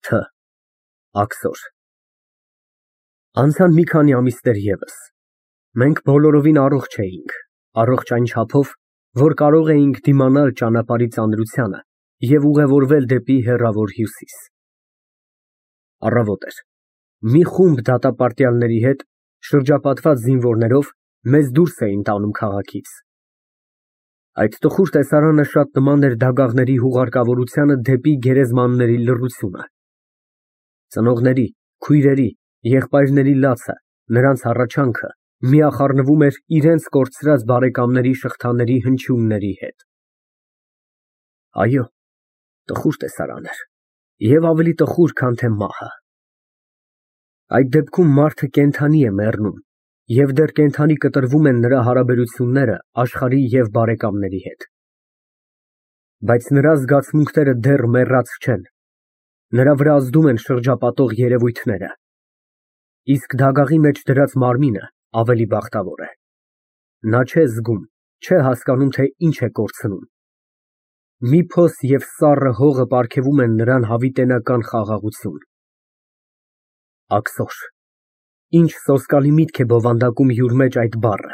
Თ. Աքսոր։ Անցան մի քանի ամիսներ ևս։ Մենք բոլորովին առողջ էինք, առողջ այն չափով, որ կարող էինք դիմանալ ճանապարհի ծանրությանը և ուղևորվել դեպի հեռավոր Հյուսիս։ Առավոտ էր։ Մի խումբ դատապարտյալների հետ, շրջապատված զինվորներով, մեզ դուրս էին տանում քաղաքից։ Այդ տխուր տեսարանը շատ նման էր դագաղների հուղարկավորությանը դեպի գերեզմանների լռությունը։ Ծնողների, քույրերի, եղբայրների լացը, նրանց հառաչանքը միախառնվում էր իրենց կորցրած բարեկամների շղթաների հնչյունների հետ։ Այո, տխուր տեսարան էր, և ավելի տխուր, քան թե մահը։ Այդ դեպքում մարդը կենդանի է մեռնում, և դեռ կենդանի կտրվում են նրա հարաբերությունները աշխարհի և բարեկամների հետ։ Բայց նրա զգացմունքները դեռ մեռած չեն, նրա վրա ազդում են շրջապատող երևույթները, իսկ դագաղի մեջ դրած մարմինը ավելի բախտավոր է։ Նա չէ զգում, չէ հասկանում, թե ինչ է կորցնում։ Մի փոս և սառը հողը պարգևում են նրան հավիտենական խաղաղություն։ Աքսոր։ Ինչ սոսկալի միտք է բովանդակում յուր մեջ այդ բառը։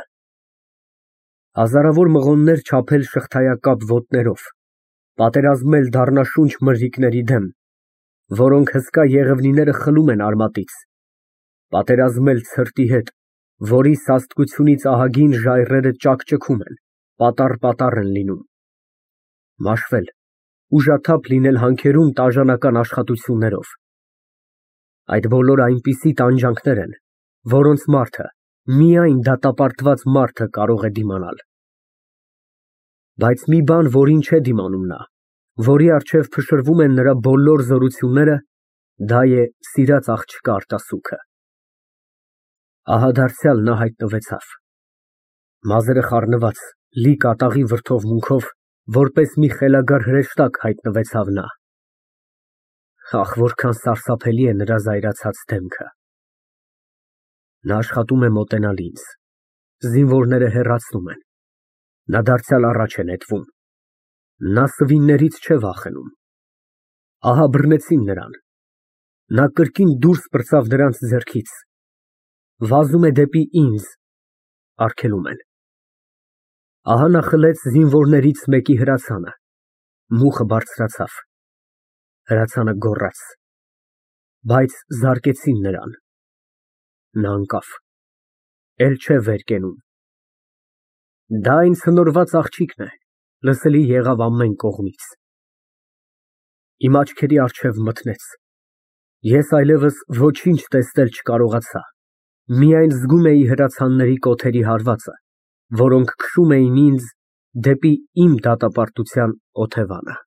Հազարավոր մղոններ չափել շղթայակապ ոտներով, պատերազմել դառնաշունչ մրրիկների դեմ, որոնք հսկա եղևնիները խլում են արմատից, պատերազմել ցրտի հետ, որի սաստկությունից ահագին ժայռերը ճաքճքում են, պատառ են լինում, մաշվել, ուժաթափ լինել հանքերում տաժանական աշխատություններով։ Այդ բոլորը այնպիսի տանջանքներ են, որոնց մարդը, միայն դատապարտված մարդը կարող է դիմանալ։ Բայց մի բան, որին չէ դիմանում նա, որի առջև փշրվում են նրա բոլոր զորությունները, դա է սիրած աղջկա արտասուքը։ Ահա դարձյալ նա հայտնվեցավ։ Մազերը խառնված, լի կատաղի վրդովմունքով, որպես մի խելագար հրեշտակ հայտնվեցավ նա։ Ախ, որքան սարսափելի է նրա զայրացած դեմքը։ Նա աշխատում է մոտենալ ինձ։ Զինվորները հեռացնում են։ Նա դարձյալ առաջ է նետվում։ Նա սվիններից չէ վախենում։ Ահա բռնեցին նրան։ Նա կրկին դուրս պրծավ նրանց ձեռքից։ Վազում է դեպի ինձ։ Արգելում են։ Ահա նա խլեց զինվորներից մեկի հրացանը։ Մուխը բարձրացավ։ Հրացանը գոռաց։ Բայց զարկեցին նրան։ Նա ընկավ։ Էլ չէ վեր կենում։ Դա ինձ հնորված աղջիկն է, լսելի եղավ ամեն կողմից։ Իմ աչքերի առջև մթնեց։ Ես այլևս ոչինչ տեսնել չկարողացա, միայն զգում էի հրացանների կոթերի հարվածը, որոնք քշում էին ինձ դեպի իմ դատապարտության օթևանը։